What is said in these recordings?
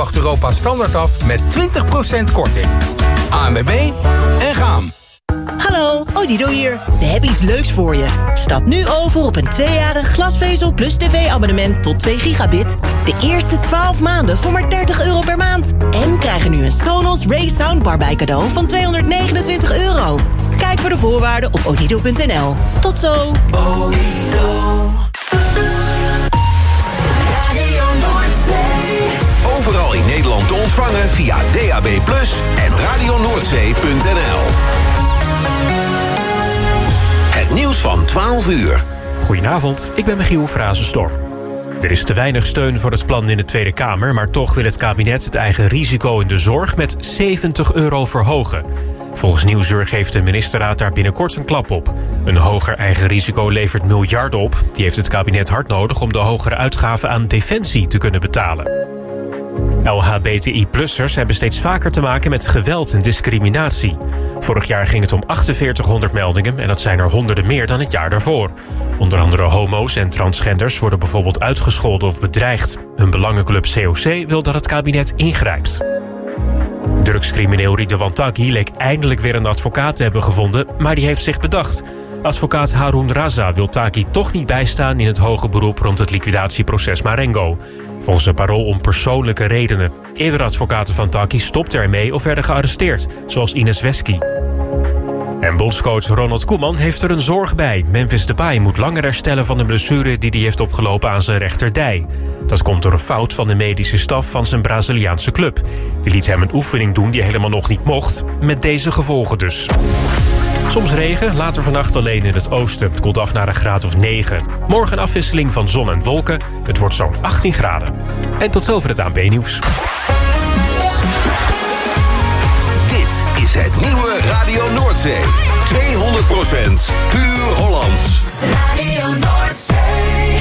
bracht Europa standaard af met 20% korting. ANWB en Gaam. Hallo, Odido hier. We hebben iets leuks voor je. Stap nu over op een 2-jarig glasvezel plus tv-abonnement tot 2 gigabit. De eerste 12 maanden voor maar €30 per maand. En krijg er nu een Sonos Ray Soundbar bij cadeau van €229. Kijk voor de voorwaarden op odido.nl. Tot zo. Odido. Overal in Nederland te ontvangen via DAB+ en radionoordzee.nl. Het nieuws van 12 uur. Goedenavond, ik ben Michiel Frazenstorm. Er is te weinig steun voor het plan in de Tweede Kamer, maar toch wil het kabinet het eigen risico in de zorg met €70 verhogen. Volgens Nieuwsuur geeft de ministerraad daar binnenkort een klap op. Een hoger eigen risico levert miljarden op. Die heeft het kabinet hard nodig om de hogere uitgaven aan defensie te kunnen betalen. LHBTI-plussers hebben steeds vaker te maken met geweld en discriminatie. Vorig jaar ging het om 4800 meldingen en dat zijn er honderden meer dan het jaar daarvoor. Onder andere homo's en transgenders worden bijvoorbeeld uitgescholden of bedreigd. Hun belangenclub COC wil dat het kabinet ingrijpt. Drugscrimineel Ridwan Taghi leek eindelijk weer een advocaat te hebben gevonden, maar die heeft zich bedacht. Advocaat Haroun Raza wil Taghi toch niet bijstaan in het hoge beroep rond het liquidatieproces Marengo. Volgens het Parool om persoonlijke redenen. Eerdere advocaten van Taghi stopten ermee of werden gearresteerd, zoals Ines Wesky. En bondscoach Ronald Koeman heeft er een zorg bij. Memphis Depay moet langer herstellen van de blessure die hij heeft opgelopen aan zijn rechterdij. Dat komt door een fout van de medische staf van zijn Braziliaanse club. Die liet hem een oefening doen die helemaal nog niet mocht, met deze gevolgen dus. Soms regen, later vannacht alleen in het oosten. Het koelt af naar een graad of 9. Morgen een afwisseling van zon en wolken. Het wordt zo'n 18 graden. En tot zover het ANP-nieuws. Dit is het nieuwe Radio Noordzee. 200% puur Hollands. Radio Noordzee.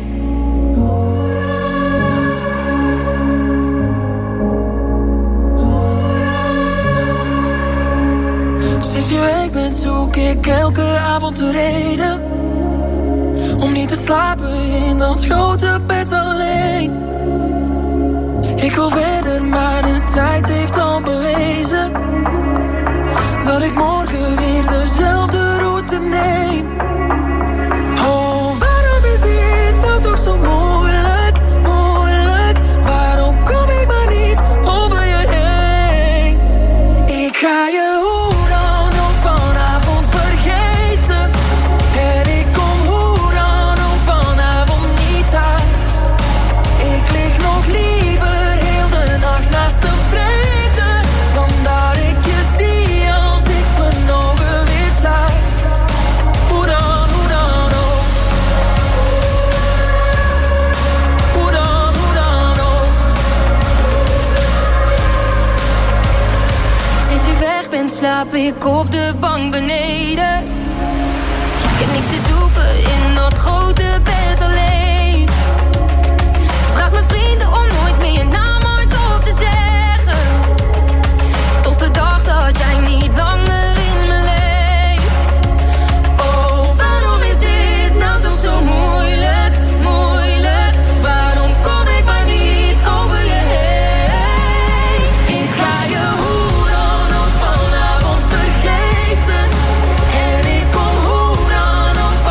Sinds je weg bent zoek ik elke avond de reden om niet te slapen in dat grote bed alleen. Ik wil verder, maar de tijd heeft al bewezen dat ik morgen weer dezelfde route neem. Oh, waarom is dit nou toch zo moeilijk, moeilijk? Waarom kom ik maar niet over je heen? Ik ga je hoe dan ook vanavond vergeten. En ik kom hoe dan ook vanavond niet thuis. Ik lig nog liever heel de nacht naast een vreemde dan dat ik je zie als ik mijn ogen weer sluit. Hoe dan ook. Hoe dan ook. Sinds je weg bent slaap ik op de bank beneden. Ik heb niks te zoeken in dat grote bed alleen. Vraag mijn vrienden om nooit meer je naam hardop te zeggen. Tot de dag dat jij niet langer in me leeft. Oh, waarom is dit nou toch zo moeilijk, moeilijk? Waarom kom ik maar niet over je heen? Ik ga je hoe dan ook vanavond vergeten. En ik kom hoe dan ook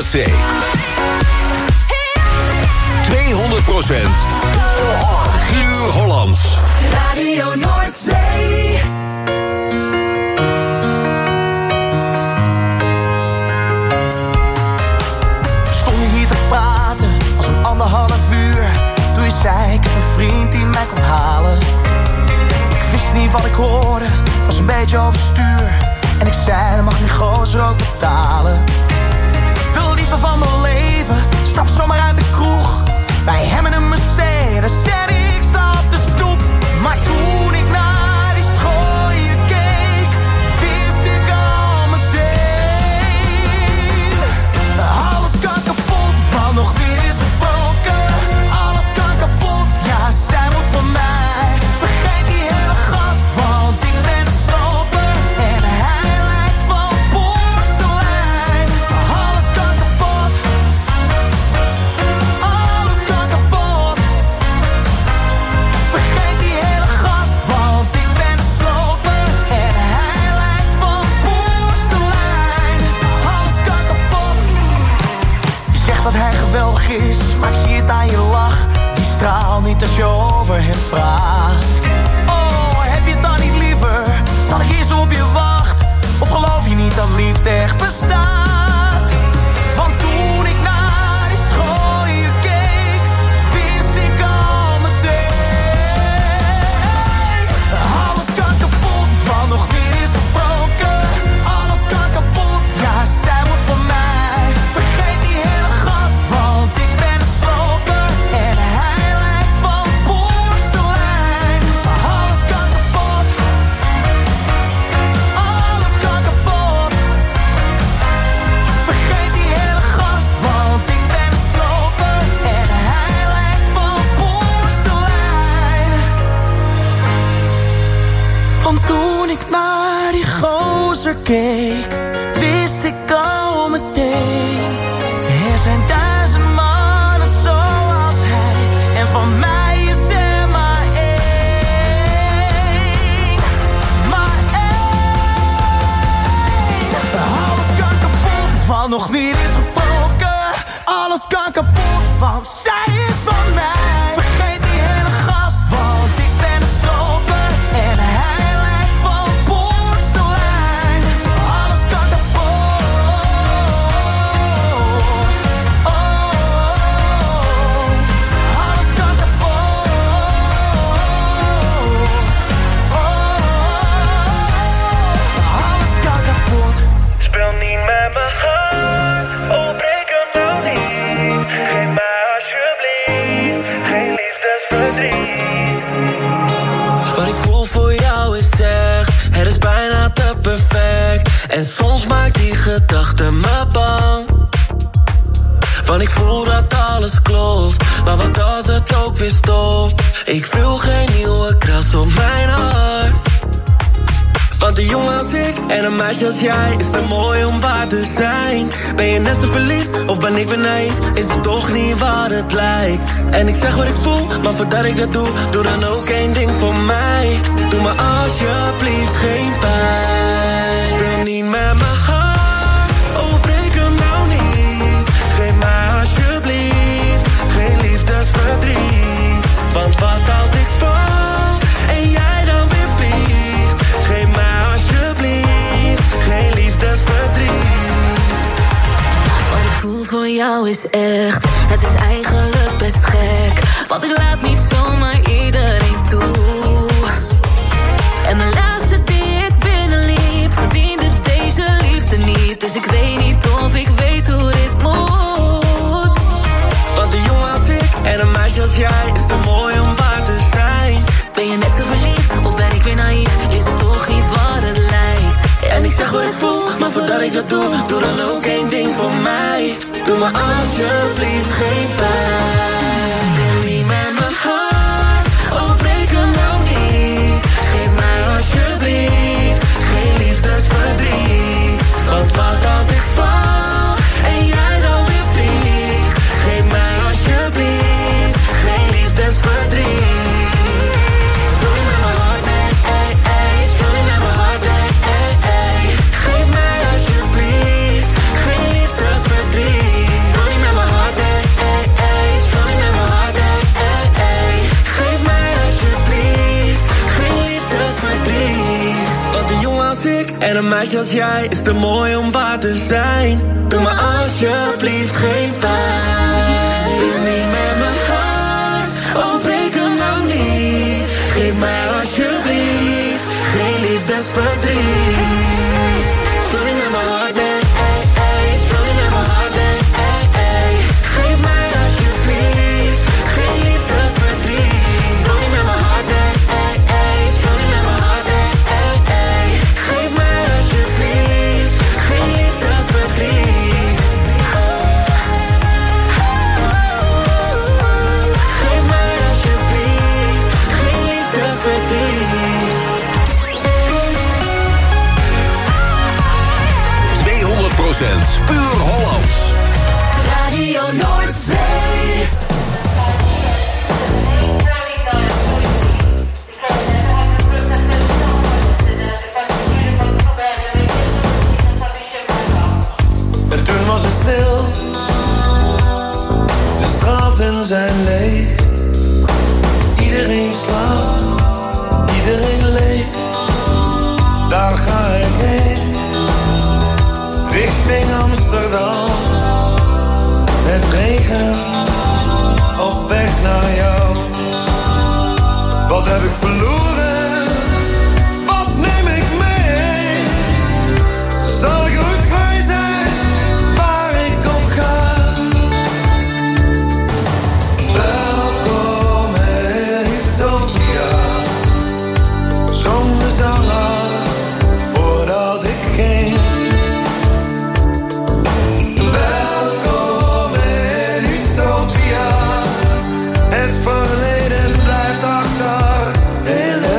Noordzee. 200% puur Hollands. Radio Noordzee. Stond je hier te praten als een 1,5 uur. Toen je zei, ik heb een vriend die mij komt halen. Ik wist niet wat ik hoorde, was een beetje overstuur. En ik zei, dat mag die gozer ook betalen. De liefde van mijn leven, stap zomaar uit de kroeg. Bij hem in een Mercedes, en ik sta op de stoep. Maar toen ik naar die schooien keek, wist ik al meteen. Alles kan kapot, want nog weer is gebroken. Alles kan kapot, ja, zij moet van mij. Vergeet die hele gast, want ik ben de sloper. En hij lijkt van porselein. Alles kan kapot. Alles kan kapot. Vergeet die hele gast, want ik ben de sloper. En hij lijkt van porselein. Alles kan kapot. Je zegt dat hij geweldig is, maar ik zie het aan je lach. Die straalt niet als je over hem praat. Oh, heb je het dan niet liever dat ik hier zo op je wacht? Of geloof je niet dat liefde echt bestaat? Want toen ik naar die schooien keek, wist ik al meteen. Alles kan kapot, want nog weer is gebroken. Alles kan kapot, ja, zij moet van mij. Vergeet die hele gast, want ik ben de sloper. En hij lijkt van porselein. Alles kan kapot. Alles kan kapot. Vergeet die hele gast, want ik ben de sloper. En hij lijkt van porselein. Want toen ik naar die gozer keek, wist ik al meteen. Er zijn 1000 mannen zoals hij, en van mij is er maar één. Maar één. Alles kan kapot, want nog niet is gebroken. Alles kan kapot, want zij is van mij. Vergeet die hele gast, want ik ben de sloper. En hij lijkt van porselein. Alles kan kapot. Oh, alles kan kapot. Alles kan kapot. Speel niet met mijn hart, oh breek hem nou niet. Geef mij alsjeblieft geen liefdesverdriet. Wat ik voel voor jou is echt, het is bijna te perfect. En soms maakt die gedachte me bang. Want ik voel dat alles klopt, maar wat als het ook weer stopt? Ik wil geen nieuwe kras op mijn hart. Want een jongen als ik en een meisje als jij is te mooi om waar te zijn. Ben je net zo verliefd of ben ik weer naïef? Is het toch niet wat het lijkt? En ik zeg wat ik voel, maar voordat ik dat doe, doe dan ook één ding voor mij. Doe me alsjeblieft geen pijn. Speel niet met mijn hart, oh breek hem nou niet. Geef mij alsjeblieft geen liefdesverdriet. Want wat als ik val en jij dan weer vliegt? Geef mij alsjeblieft geen liefdesverdriet. Wat ik voel voor jou is echt, het is eigenlijk best gek. Want ik laat niet zomaar iedereen toe. En de laatste die ik binnenliep, verdiende deze liefde niet. Dus ik weet niet of ik weet hoe dit moet. Want een jongen als ik en een meisje als jij is te mooi om waar te zijn. Ben je net zo verliefd of ben ik weer naïef? Is het toch niet wat het lijkt? En ik zeg wat ik voel, maar voordat ik dat doe, doe dan ook één ding voor mij. Doe me alsjeblieft geen pijn. Speel niet met mijn hart, oh breek hem nou niet. Geef mij alsjeblieft geen liefdesverdriet. Want wat als ik val en jij dan weer vliegt? Geef mij alsjeblieft geen liefdesverdriet. Speel niet met mijn hart, nee, ey, ey. Speel niet met mijn hart, nee, ey, ey. Geef mij alsjeblieft geen liefdesverdriet. En een meisje als jij is te mooi om waar te zijn. Doe me alsjeblieft geen pijn. Speel niet met mijn hart, oh breek hem nou niet. Geef mij alsjeblieft geen liefdesverdriet. Speel niet met mijn hart, nee, speel niet met mijn hart, nee, geef mij alsjeblieft geen liefdesverdriet. Speel niet met mijn hart, nee, speel niet met mijn hart, nee, geef mij alsjeblieft geen liefdesverdriet. Geef mij alsjeblieft geen liefdesverdriet. 200% puur Hollands. Radio Noordzee. En toen was het stil. De straten zijn leeg. Iedereen slaapt. Iedereen leeft. Daar ga ik heen. Richting Amsterdam. Het regent. Op weg naar jou. Wat heb ik verloren? Wat neem ik mee? Zal ik ooit vrij zijn? Waar ik om ga. Welkom in Utopia. Zong de zanger voordat ik ging. Welkom in Utopia. Het verleden blijft achter. Heel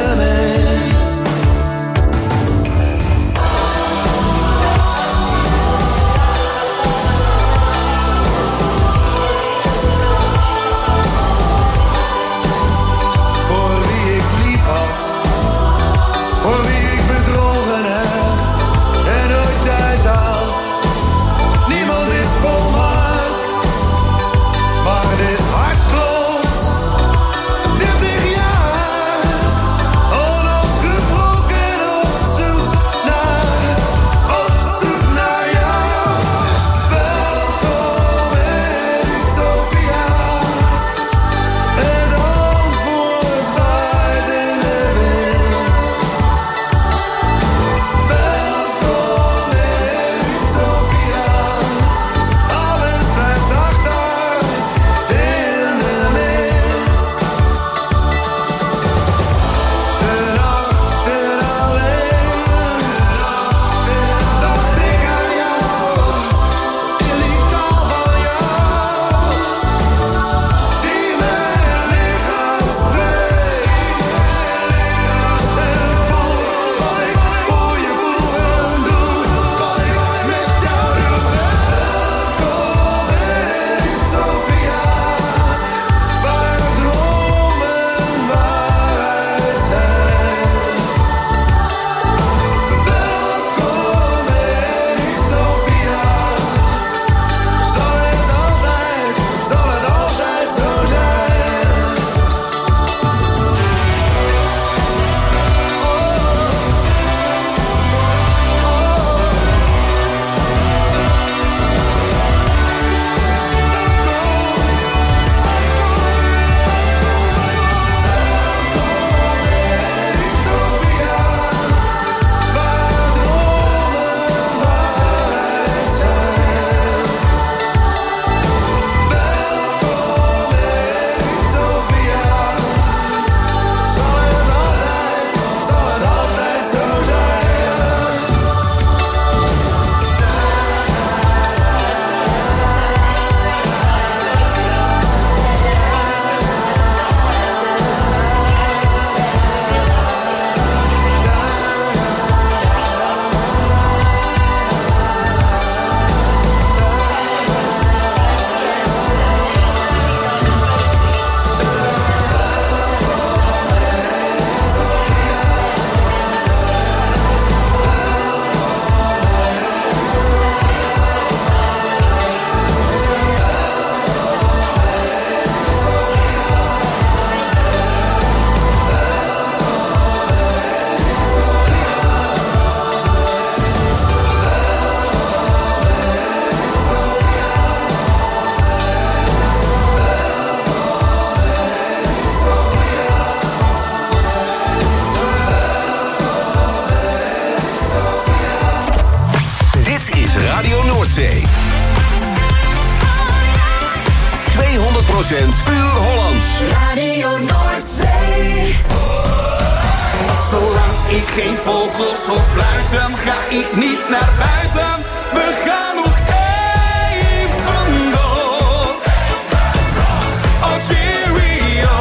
puur Hollands. Radio Noordzee. Zolang ik geen vogels hoor fluiten, ga ik niet naar buiten. We gaan nog even door. Oh cheerio.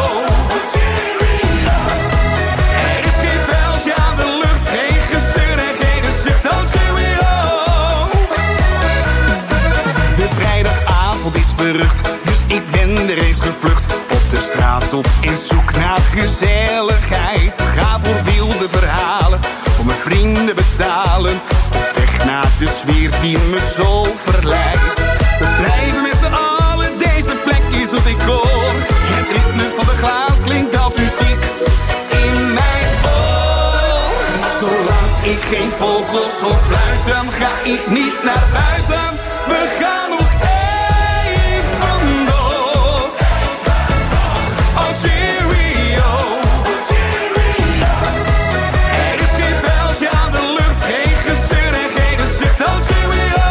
Er is geen veldje aan de lucht, geen gezeur en geen gezicht. Oh cheerio. De vrijdagavond is berucht, dus ik ben er eens gevlucht. Op de straat op in zoek naar gezelligheid. Ga voor wilde verhalen, voor mijn vrienden betalen. Op weg naar de sfeer die me zo verleidt. We blijven met z'n allen, deze plek is ons decor. Het ritme van de glaas klinkt als muziek in mijn oor. Zolang ik geen vogels hoor fluiten, ga ik niet naar buiten. We gaan nog even door. Oh cheerio. Er is geen veldje aan de lucht, geen gezeur en geen gezicht. Oh cheerio.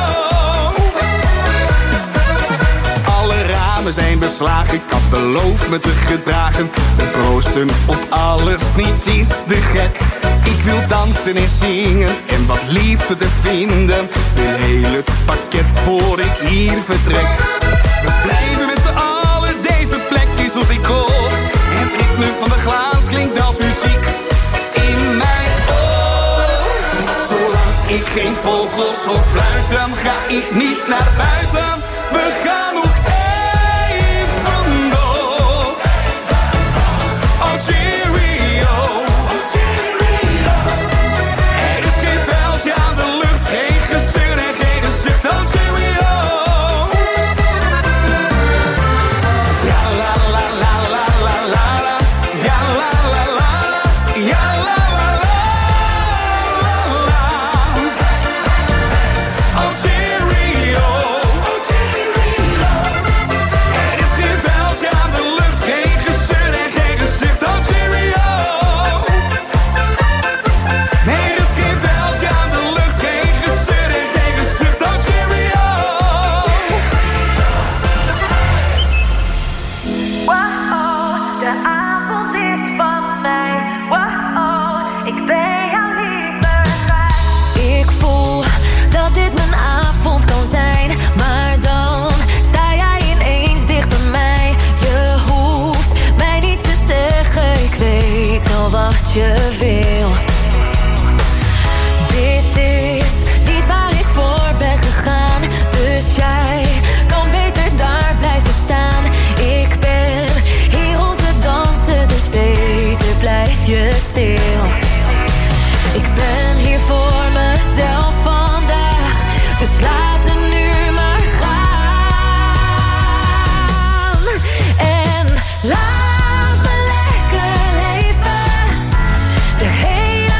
Alle ramen zijn beslagen, ik had beloofd me te gedragen. We proosten op alles, niets is te gek. Ik wil dansen en zingen en wat liefde te vinden. Wil heel het pakket voor ik hier vertrek. We blijven met z'n allen, deze plek is ons decor. Het ritme van de glaas klinkt als muziek in mijn oor. Zolang ik geen vogels hoor fluiten, ga ik niet naar buiten. We gaan nog even door. Oh cheerio. Er is geen veldje aan de lucht, geen gezeur en geen gezicht. Oh cheerio. Ja la la la la la la la. Ja la la la la. Ja la la la la. Oh cheerio. Er is geen veldje aan de lucht, geen gezeur en geen gezicht. Oh cheerio. Nee, er is geen veldje aan de lucht, geen gezeur en geen gezicht. Oh cheerio. Wow, de avond is van mij. Wow, ik ben jou niet meer kwijt. Ik voel dat dit mijn avond kan zijn, maar dan sta jij ineens dicht bij mij. Je hoeft mij niets te zeggen, ik weet al wat je wil. Dit is niet waar ik voor ben gegaan, dus jij kan beter daar blijven staan. Ik ben hier om te dansen, dus beter blijf je stil. Ik ben hier voor mezelf vandaag, dus laat het nu maar gaan. En laat me lekker leven, de hele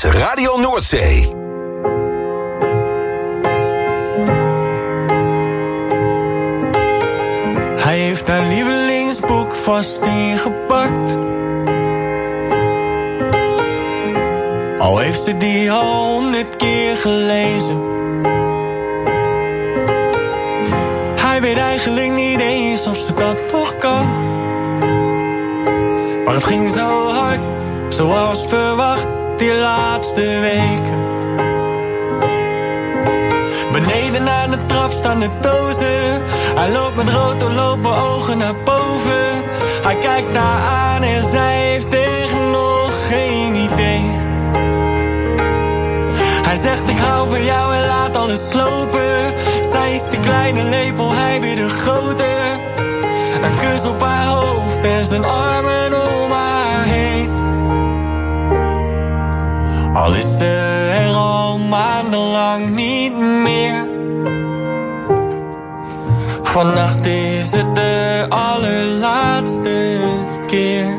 Radio Noordzee. Hij heeft haar lievelingsboek vast ingepakt. Al heeft ze die al 100 keer gelezen. Hij weet eigenlijk niet eens of ze dat nog kan. Maar het ging zo hard, zoals verwacht, die laatste weken. Beneden naar de trap staan de dozen. Hij loopt met rood doorlopen ogen naar boven. Hij kijkt haar aan en zij heeft echt nog geen idee. Hij zegt ik hou van jou en laat alles slopen. Zij is de kleine lepel, hij weer de grote. Een kus op haar hoofd en zijn armen om haar heen. Al is ze er al maandenlang niet meer. Vannacht is het de allerlaatste keer.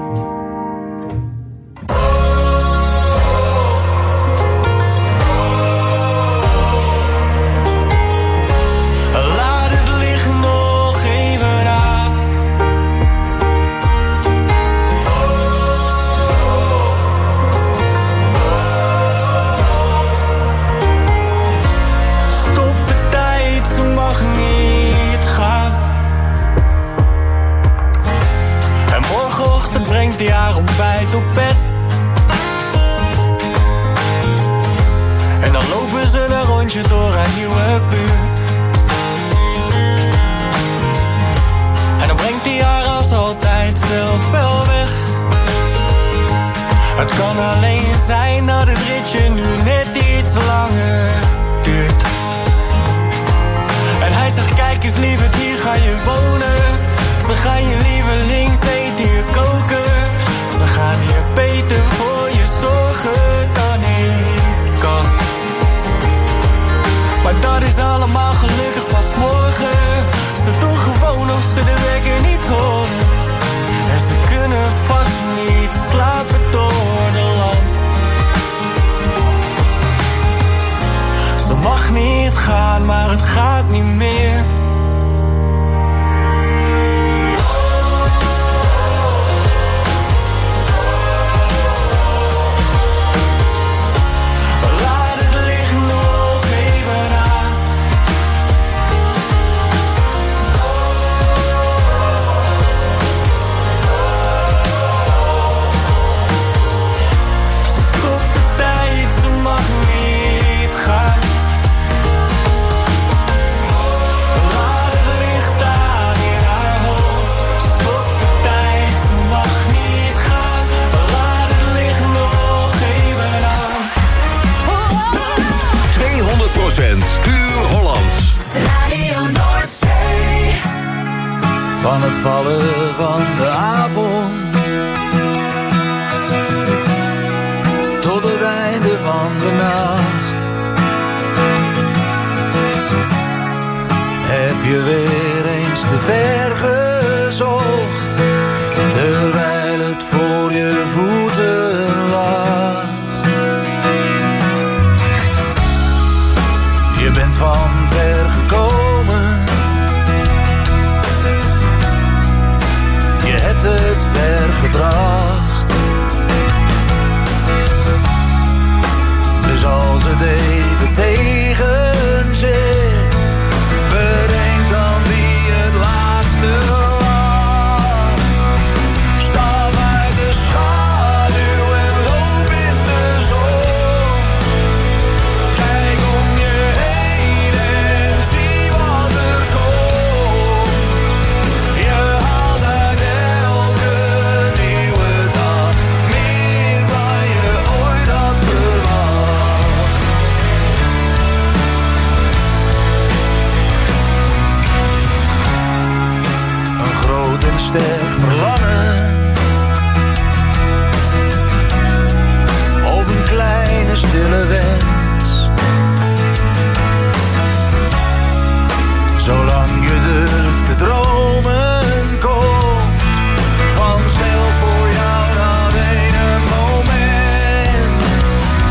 Brengt hij haar ontbijt op bed. En dan lopen ze een rondje door haar nieuwe buurt. En dan brengt hij haar als altijd zelf wel weg. Het kan alleen zijn dat het ritje nu net iets langer duurt. En hij zegt kijk eens lieverd, hier ga je wonen. Ze gaan je lievelings eten hier koken. Ze gaan hier beter voor je zorgen dan ik kan. Maar dat is allemaal gelukkig pas morgen. Ze doen gewoon of ze de wekker niet horen. En ze kunnen vast niet slapen door de lamp. Ze mag niet gaan, maar het gaat niet meer. Puur Hollands. Radio Noordzee. Van het vallen van de avond tot het einde van de nacht heb je weer eens te ver gezocht, terwijl het voor je voeten lag. Je bent van ver gekomen, je hebt het ver gebracht. Dus als het even tegen zit, bedenk dan wie het laatste lacht. Stap uit de schaduw en loop in de zon. Kijk om je heen en zie wat er komt. Je haalt uit elke nieuwe dag meer dan je ooit had verwacht. Een groot en sterk verlangen, of een kleine stille wens. Zolang je durft te dromen, komt vanzelf voor jou dat ene moment.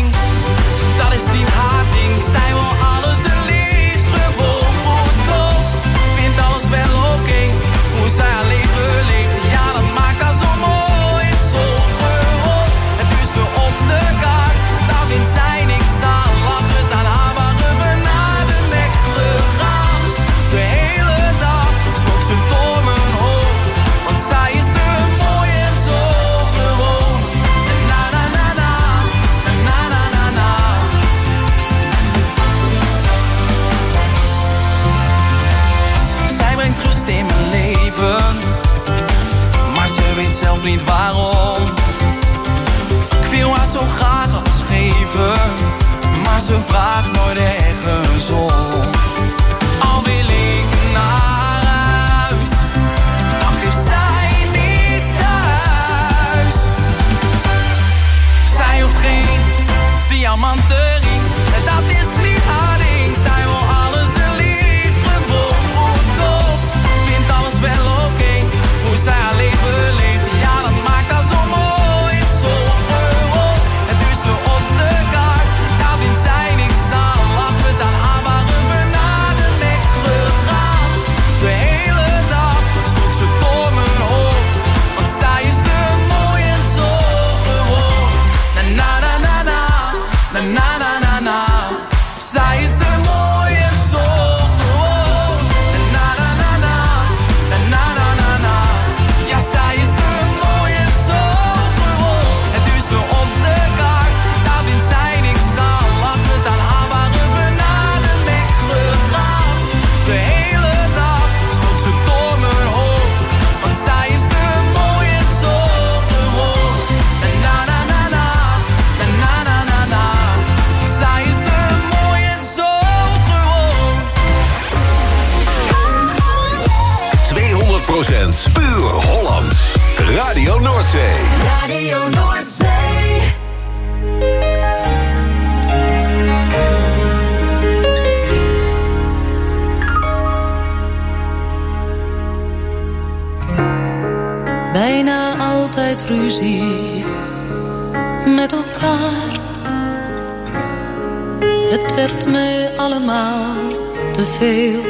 lading. Dat is niet haar ding. Zij wil alles het liefst gewoon goedkoop. Vindt alles wel oké, hoe zij haar leven leeft. Ja, dat maakt haar zo mooi, zo gewoon. Het duurste op de kaart, daar vindt zij niks aan. Laat het aan haar, waren we naar de nek gegaan. De hele dag spook ze door mijn hoofd, want zij is te mooi en zo gewoon. Na na na na, na na na na. Zij brengt rust in mijn leven, maar ze weet zelf niet waarom. Ik wil haar zo graag alles geven, maar ze vraagt nooit ergens om. Al wil ik naar huis, dan geeft zij niet thuis. Zij hoeft geen diamantenring, dat is niet haar ding. Zij wil alles het liefst gewoon goedkoop. Vindt alles wel oké, hoe zij haar leven leeft. Ja, dat maakt haar zo mooi, zo gewoon. Het duurste op de kaart, daar vindt zij niks aan. Laat het aan haar, waren we naar de nek gegaan. De hele dag spook ze door mijn hoofd, want zij is te mooi en zo gewoon. Na na na na na, na na na na na. Zij is te mooi en zo gewoon. Na na na na, na na na na na. Ja, zij is te mooi en zo gewoon. Het duurste op de kaart, daar vindt zij niks aan. Laat het aan haar, waren we naar de nek gegaan. De hele dag spook ze door mijn hoofd, want zij is te mooi en zo gewoon. Na na na na, na na na na na. Zij is te mooi en zo gewoon. 200% puur Hollands. Radio Noordzee. Radio Noordzee. Bijna altijd ruzie met elkaar. Het werd me allemaal te veel.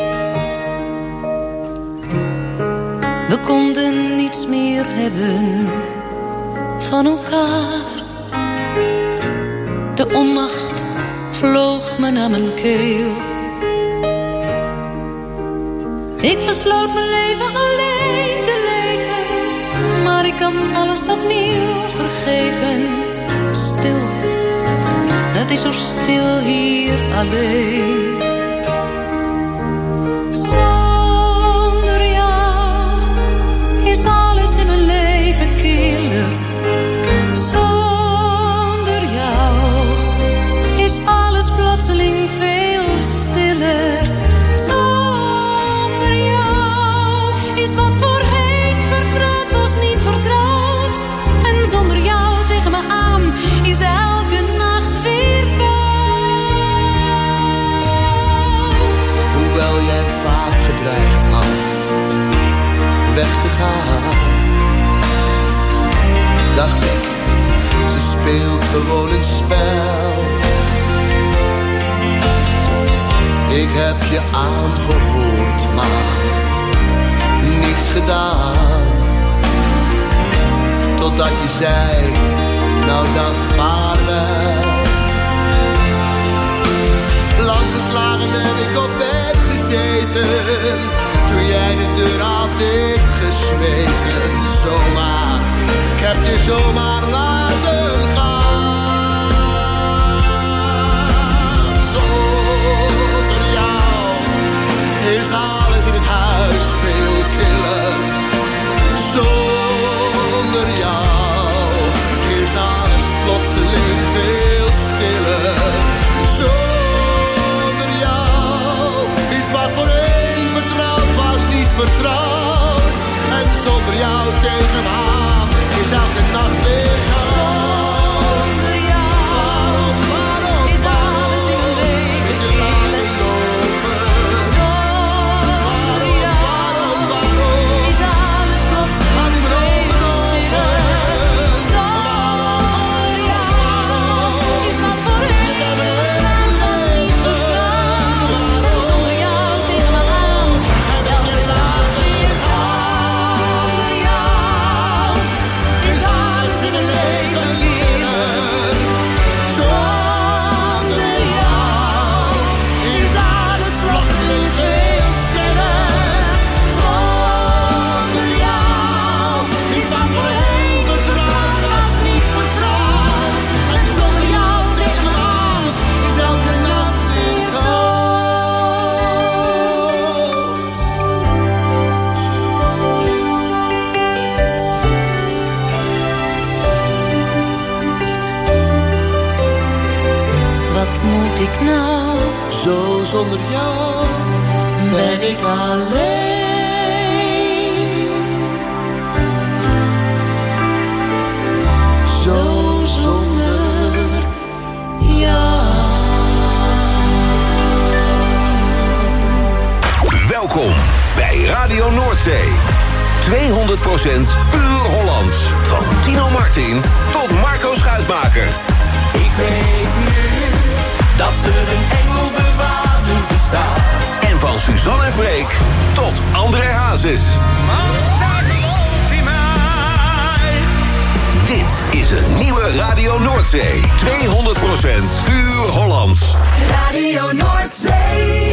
We konden niets meer hebben van elkaar. De onmacht vloog me naar mijn keel. Ik besloot mijn leven alleen te leven, maar ik kan alles opnieuw vergeven. Stil, het is zo stil hier alleen. Zonder jou is alles in mijn leven killer. Zonder jou is alles plotseling veel stiller. Zonder jou is wat voorheen vertrouwd was niet vertrouwd. En zonder jou tegen me aan is elke nacht weer koud. Hoewel jij vaak gedreigd had weg te gaan, dacht ik, ze speelt gewoon een spel. Ik heb je aangehoord, maar niets gedaan. Totdat je zei, nou dan vaarwel. Lang geslagen heb ik op bed gezeten, toen jij de deur had dichtgesmeten. Zomaar, ik heb je zomaar laten gaan. Zonder jou is alles in het huis veel killer. Zonder jou is alles plotseling veel wat moet ik nou? Zo zonder jou ben ik alleen. Zo zonder jou. Welkom bij Radio Noordzee. 200% puur Hollands. Van Tino Martin tot Marco Schuitmaker. Ik weet nu dat er een engelbewaarder bestaat. En van Suzanne en Freek tot André Hazes. Dit is een nieuwe Radio Noordzee. 200% puur Hollands. Radio Noordzee.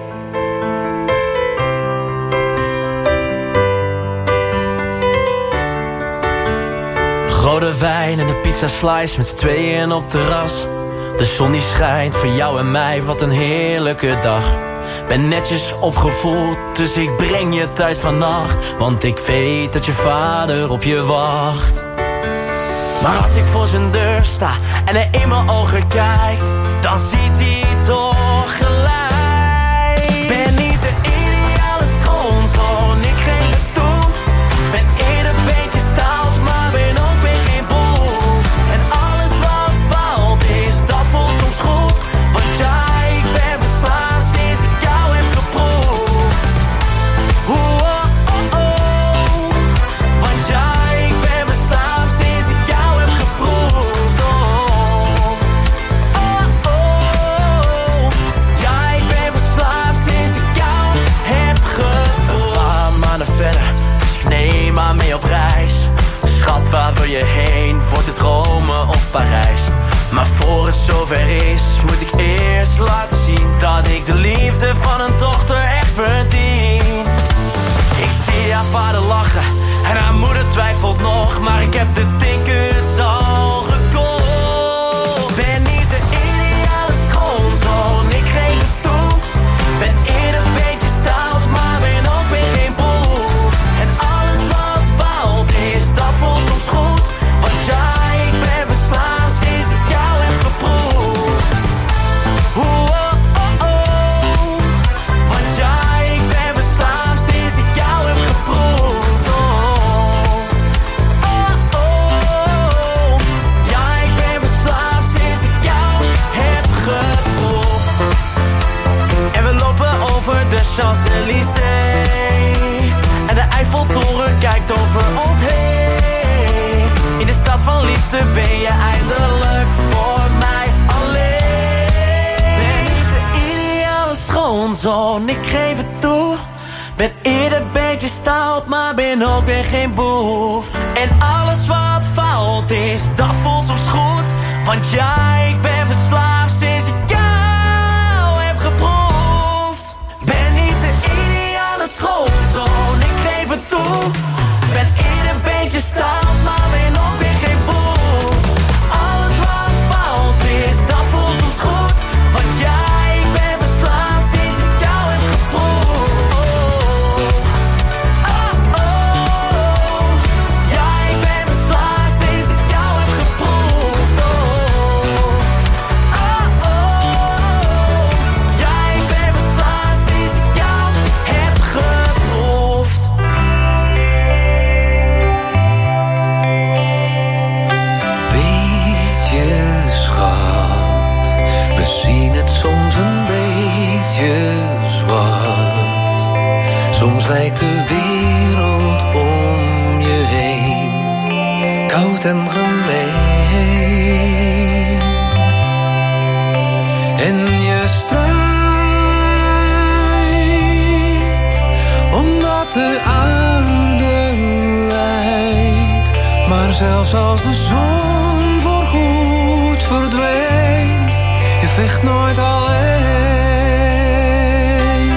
Rode wijn en een pizza slice met z'n tweeën op terras. De zon die schijnt voor jou en mij, wat een heerlijke dag. Ben netjes opgevoed, dus ik breng je thuis vannacht. Want ik weet dat je vader op je wacht. Maar als ik voor zijn deur sta en hij in mijn ogen kijkt, dan ziet hij toch gelijk. Ben niet de ideale schoonzoon, ik geef het toe. Ben eerder een beetje stout, maar ben ook weer geen boel. En alles wat fout is, dat voelt soms goed. Want ja, ik ben verslaafd sinds ik jou heb geproefd. Oh, oh, oh. Want ja, ik ben verslaafd sinds ik jou heb geproefd. Oh, oh, oh. Ja, ik ben verslaafd sinds ik jou heb geproefd. Een paar maanden verder, dus ik neem maar mee op reis. Schat, waar wil je heen? Wordt het Rome of Parijs? Maar voor het zover is, moet ik eerst laten zien dat ik de liefde van een dochter echt verdien. Ik zie haar vader lachen en haar moeder twijfelt nog, maar ik heb de tickets al gekocht. Ben niet de ideale schoonzoon, ik geef het toe. Ben eerder een beetje stout, maar ben ook weer geen boel. En alles wat fout is, dat voelt soms goed. Want ja, ik ben verslaafd sinds ik jou heb geproefd. Oh, oh, oh, oh. Want ja, ik ben verslaafd sinds ik jou heb geproefd. Oh, oh, oh. Ja, ik ben verslaafd sinds ik jou heb geproefd. En we lopen over de Champs-Élysées. En de Eiffeltoren kijkt over ons heen. In de stad van liefde ben je eindelijk voor mij alleen. Ben niet de ideale schoonzoon, ik geef het toe. Ben eerder een beetje stout, maar ben ook weer geen boef. En alles wat fout is, dat voelt soms goed. Want ja, ik ben verslaafd sinds ik jou heb geproefd. Ben niet de ideale schoonzoon, ik geef het toe. Ben eerder een beetje stout, maar ben ook weer geen boef. Alles wat fout is, dat voelt soms goed. Want ja, ik ben verslaafd sinds ik jou heb geproefd. Oh, oh. Ja, ik ben verslaafd sinds ik jou heb geproefd. Oh, oh. Ja, ik ben verslaafd sinds ik jou heb geproefd. Weet je, schat, we zien het soms een beetje zwart. Soms lijkt de wereld om je heen koud en gemeen. En je strijdt omdat de aarde lijdt. Maar zelfs als de zon voorgoed verdwijnt, je vecht nooit alleen.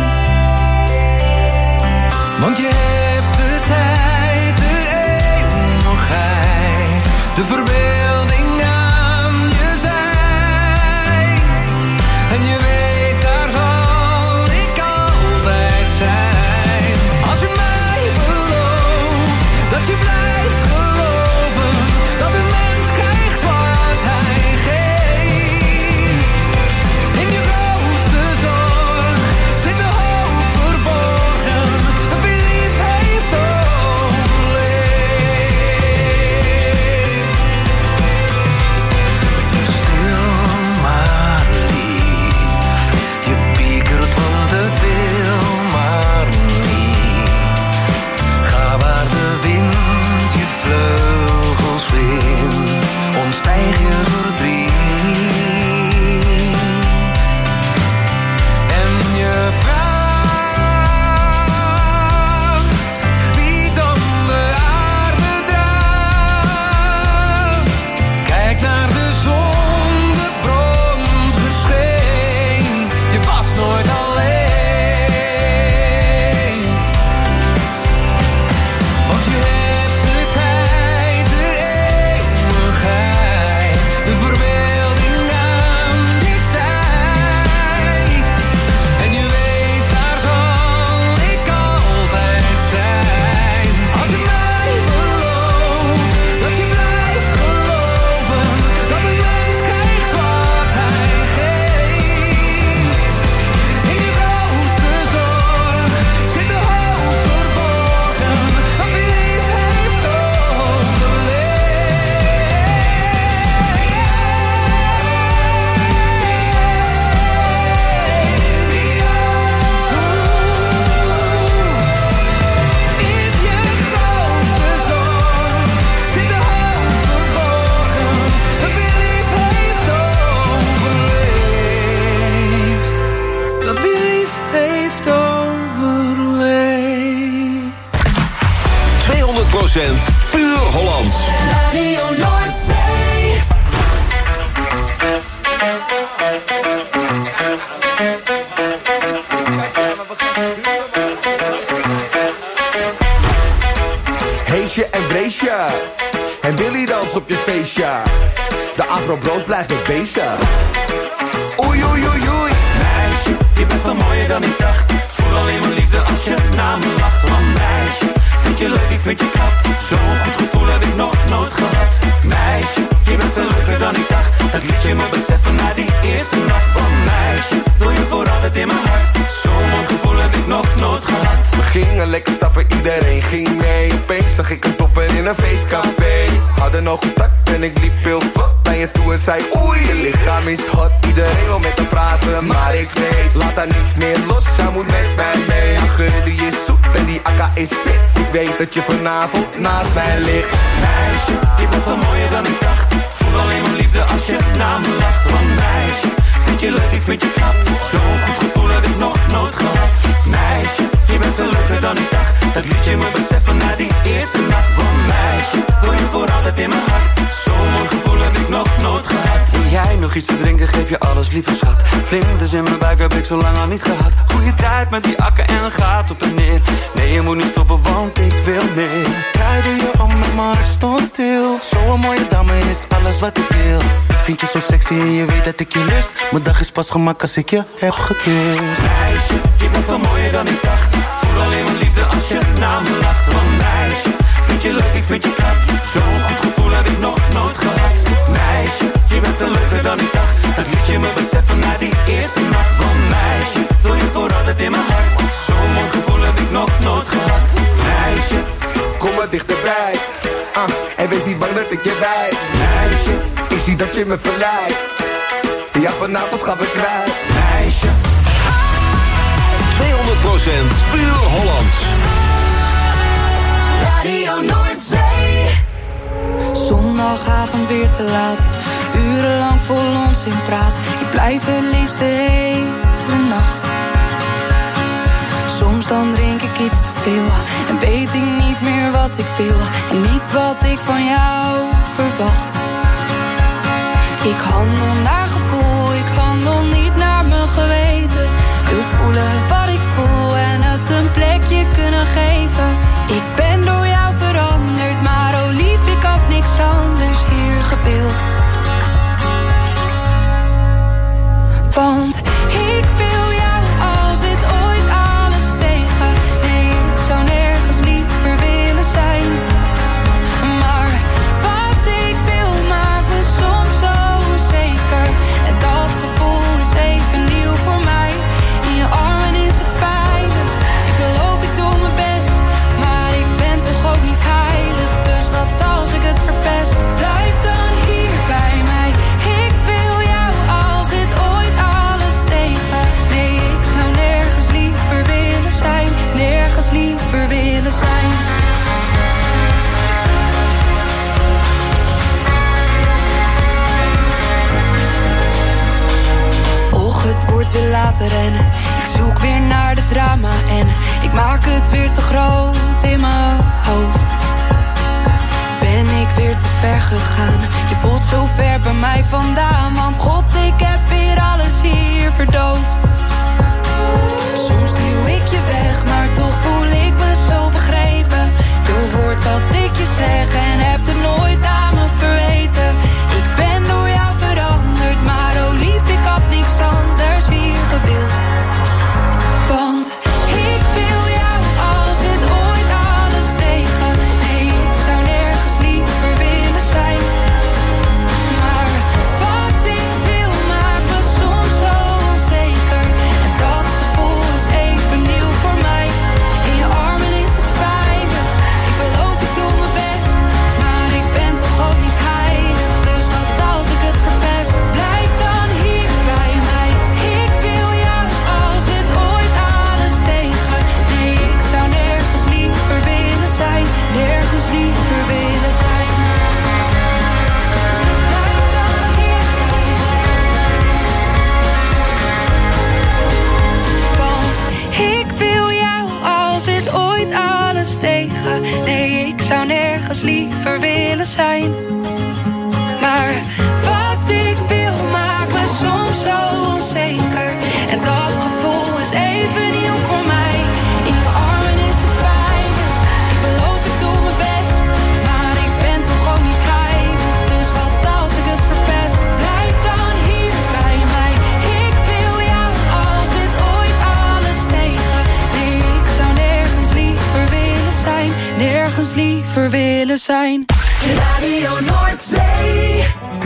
Want je hebt de tijd, de eeuwigheid, de verbeelding aan je zij. En je weet, daar zal ik altijd zijn. Als je mij belooft dat je blijft geloven, dat een mens krijgt wat hij geeft. puur Hollands. Radio Noordzee. Heesje en Breesje. En Billy dans op je feestje. De Afro-bros blijven bezig. Oei, oei, oei, oei. Meisje, je bent veel mooier dan ik dacht. Voel alleen maar liefde als je naar me lacht. Want meisje, vind je leuk, ik vind je knap. Zo'n goed gevoel heb ik nog nooit gehad. Meisje, je bent veel leuker dan ik dacht. Dat liet je me beseffen na die eerste nacht. Van meisje, wil je voor altijd in mijn hart. Zo'n mooi gevoel heb ik nog nooit gehad. We gingen lekker stappen, iedereen ging mee. Opeens zag ik een topper in een feestcafé. Hadden nog contact en ik liep heel vlot naar je toe en zei oei, je lichaam is hot. Iedereen wil met haar praten, maar ik weet, laat haar niet meer los. Zij moet met mij mee. Haar geur die is zoet en die akka is spits. Ik weet dat je vanavond naast mij ligt. Meisje, je bent veel mooier dan ik dacht. Voel alleen maar liefde als je naar me lacht. Want meisje, vind je leuk, ik vind je knap. Zo'n goed gevoel heb ik nog nooit gehad. Meisje, je bent veel leuker dan ik dacht. Dat liet je me beseffen na die eerste nacht. Want meisje, wil je voor altijd in mijn hart. Zo'n mooi gevoel heb ik nog nooit gehad. Wil jij nog iets te drinken, geef je alles, lieve schat. Vlinders in mijn buik heb ik zo lang al niet gehad. Goeie tijd met die akken en gaat op en neer. Nee, je moet niet stoppen, want ik wil meer. Draaide je om en mijn hart stond stil. Zo'n mooie dame is alles wat ik wil. Vind je zo sexy en je weet dat ik je lust. Mijn dag is pas gemaakt als ik je heb gekust. Meisje, je bent veel mooier dan ik dacht. Voel alleen maar liefde als je naar me lacht. Want meisje, vind je leuk, ik vind je knap. Zo'n goed gevoel heb ik nog nooit gehad. Meisje, je bent veel leuker dan ik dacht. Dat liet je me beseffen na die eerste nacht. Want meisje, wil je voor altijd in mijn hart. Zo'n mooi gevoel heb ik nog nooit gehad. Meisje, kom maar dichterbij. En wees niet bang dat ik je bij. Meisje, ik zie dat je me verleidt. Ja, vanavond gaan we kwijt. Meisje, 200% puur Hollands. Radio Noordzee. Zondagavond weer te laat. Urenlang vol onzin praat. Ik blijf het liefst de hele nacht. Soms dan drink ik iets te veel. En weet ik niet meer wat ik wil. En niet wat ik van jou verwacht. Ik handel naar gevoel. Ik handel niet naar mijn geweten. Wil voelen wat ik voel. En het een plekje kunnen geven. Ik ben door jou veranderd. Maar oh lief, ik had niks anders hier gewild. Want ik wil jou als het ooit alles tegen. Nee, ik zou nergens liever willen zijn. Maar wat ik wil maakt me soms zo onzeker. En dat gevoel is even nieuw voor mij. In je armen is het veilig. Ik beloof ik doe mijn best. Maar ik ben toch ook niet heilig. Dus wat als ik het verpest? Blijf dan hier bij mij. Ik wil jou als het ooit alles tegen. Nee, ik zou nergens liever willen zijn. Nergens liever willen zijn. Och, het wordt weer later en ik zoek weer naar de drama. En ik maak het weer te groot in mijn hoofd. Ben ik weer te ver gegaan? Je voelt zo ver bij mij vandaan. Want god, ik heb weer alles hier verdoofd. Soms duw ik je weg, maar toch voel ik me zo begrepen. Je hoort wat ik je zeg en hebt het nooit aan me verweten. Ik ben door jou veranderd, maar oh lief, ik had niks anders hier gewild. Want ik wil jou als het ooit alles tegen. Nee, ik zou nergens liever willen zijn. Maar wat ik wil maakt me liever willen zijn. Radio Noordzee.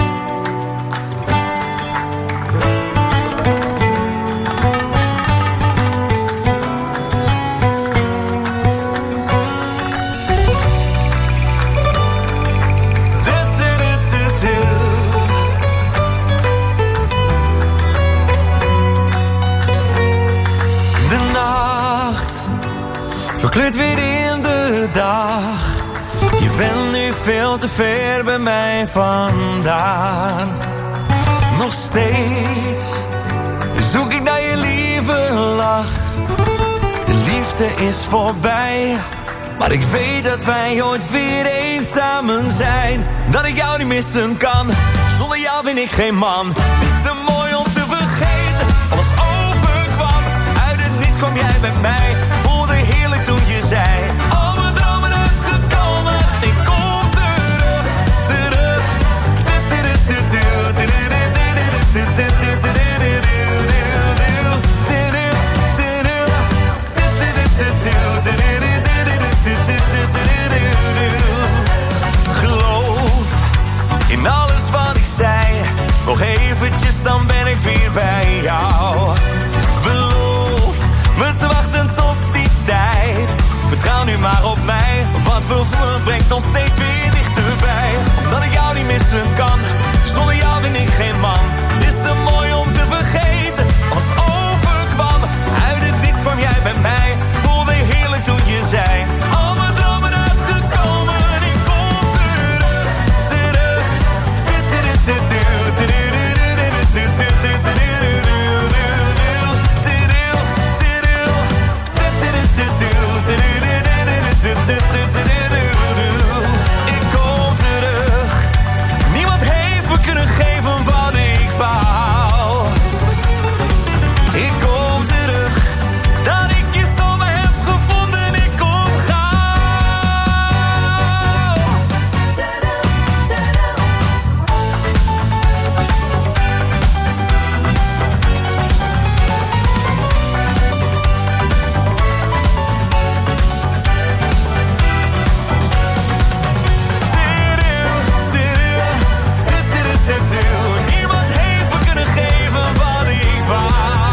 Verkleurt weer in de dag. Je bent nu veel te ver bij mij vandaan. Nog steeds zoek ik naar je lieve lach. De liefde is voorbij, maar ik weet dat wij ooit weer eens samen zijn. Dat ik jou niet missen kan, zonder jou ben ik geen man. Het is te mooi om te vergeten, alles overkwam. Uit het niets kwam jij bij mij, voelde heerlijk toen je zei. Al mijn dromen uitgekomen, ik kom terug, terug. Geloof in alles wat ik zei. Nog eventjes, dan ben ik weer bij jou. Beloof me te wachten tot die tijd. Vertrouw nu maar op mij, wat we voelen brengt ons steeds weer dichterbij. Omdat ik jou niet missen kan, zonder jou ben ik geen man. Het is te mooi om te vergeten, alles overkwam. Uit het niets kwam jij bij mij, voelde heerlijk toen je zei. Al mijn dromen uitgekomen, ik kom terug, terug. Ik kom terug. Niemand heeft me kunnen geven wat ik wou. Ik kom terug. Dat ik je zomaar heb gevonden. Ik kom gauw. Niemand heeft me kunnen geven wat ik wou.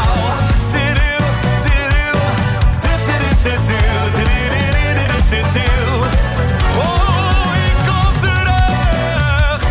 Oh, ik kom terug.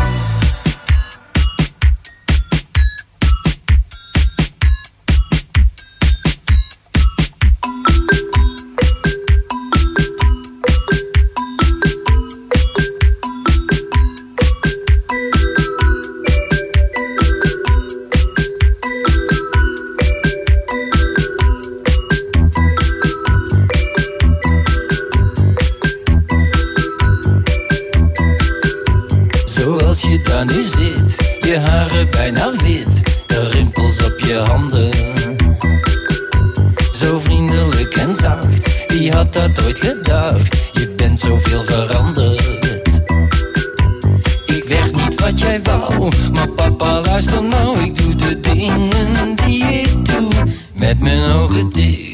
Zoals je daar nu zit, je haren bijna wit, de rimpels op je handen. Zo vriendelijk en zacht, wie had dat ooit gedacht? Je bent zoveel veranderd. Ik werd niet wat jij wou, maar papa luister nou. Ik doe de dingen die ik doe, met mijn ogen dicht.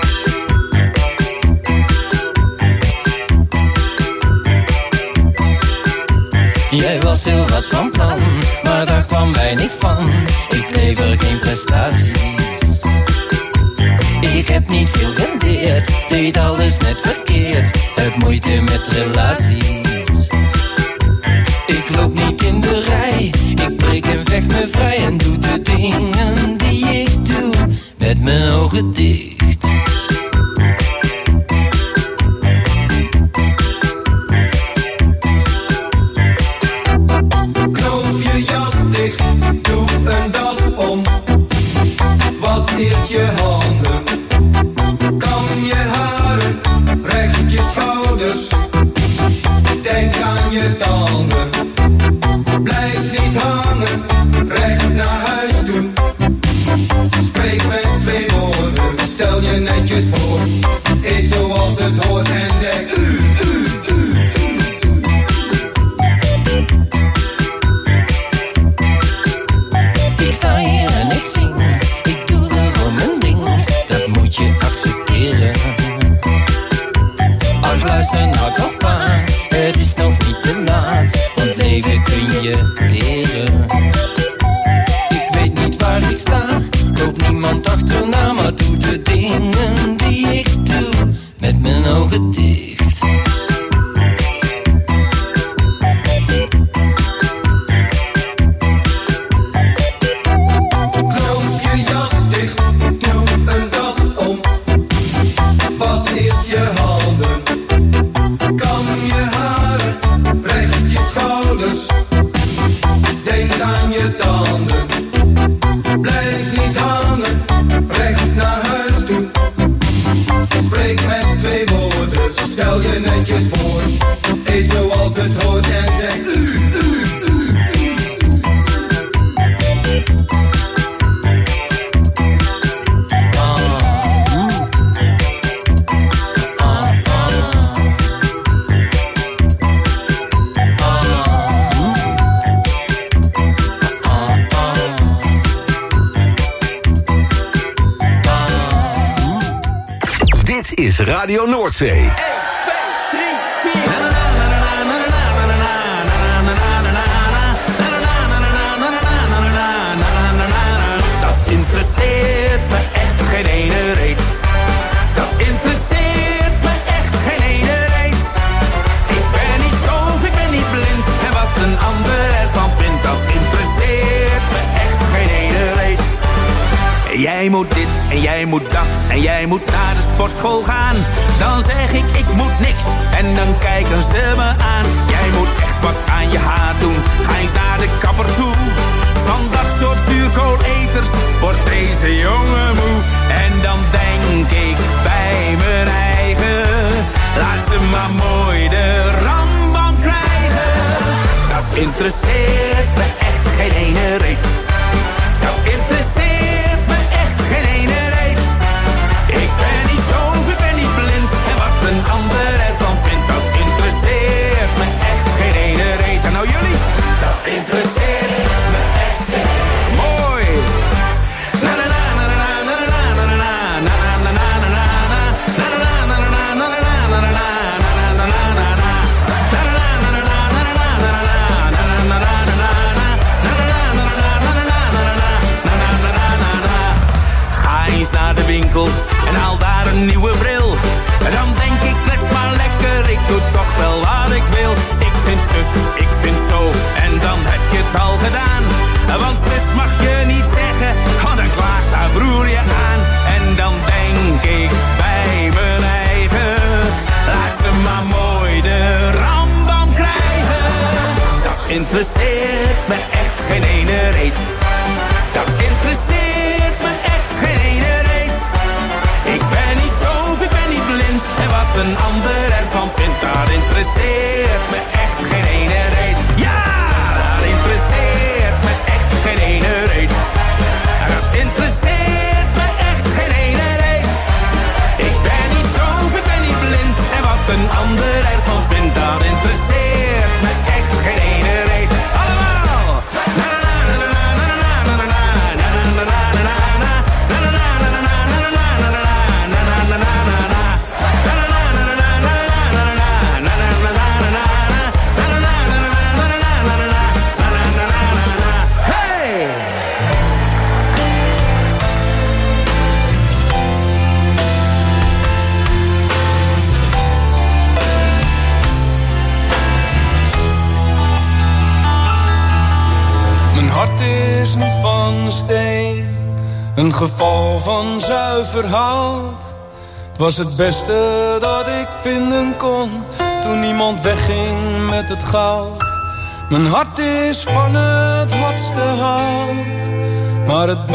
Jij was heel wat van plan, maar daar kwam weinig van. Ik lever geen prestaties. Ik heb niet veel rendeerd, deed alles net verkeerd. Heb moeite met relaties. Ik loop niet in de rij, ik breek en vecht me vrij. En doe de dingen die ik doe, met mijn ogen dicht. Knoop je jas dicht, doe een das om. Was eerst je handen, kam je haren, recht je schouders. Denk aan je tanden, blijf niet hangen, recht naar huis toe. Spreek met 2 woorden, stel Dit is Radio Noordzee. 1, 2, 3, 4. Dat interesseert me echt geen ene reet. Dat interesseert me echt geen ene reet. Ik ben niet doof, ik ben niet blind. En wat een ander ervan vindt, dat interesseert me echt geen ene reet. Jij moet dit en jij moet dat en jij moet naar de sportschool gaan. Dan zeg ik moet niks en dan kijken ze me aan. Jij moet echt wat aan je haar doen, ga eens naar de kapper toe. Van dat soort zuurkooleters wordt deze jongen moe. En dan denk ik bij mijn eigen, laat ze maar mooi de rambam krijgen. Dat interesseert me echt geen ene reet. Dat interesseert me echt geen ene reet. Ik ben niet doof, ik ben niet blind. En wat een ander ervan vindt, dat interesseert me echt geen ene reet. En nou jullie, dat interesseert me echt geen ene reet. Mooi. Na na na na na na na na na na na na na na. Naar de winkel en haal daar een nieuwe bril. En dan denk ik, klets maar lekker, ik doe toch wel wat ik wil. Ik vind zus, ik vind zo, en dan heb je het al gedaan. Want zus mag je niet zeggen, want dan klaagt haar broer je aan. En dan denk ik bij mijn eigen, laat ze maar mooi de rambam krijgen. Dat interesseert me echt geen ene reet. Dat interesseert me echt geen ene reet. Ik ben niet doof, ik ben niet blind. En wat een ander ervan vindt, daar interesseert me echt geen ene reet. Ja, daar interesseert me echt geen ene reet. Dat interesseert me echt geen ene reet. Ik ben niet doof, ik ben niet blind. En wat een ander ervan vindt, daar interesseert me echt geen ene reet. Allemaal! Mijn hart is niet van steen, een geval van zuiver hout. Het was het beste dat ik vinden kon, toen iemand wegging met het goud. Mijn hart is van het hardste hout, maar het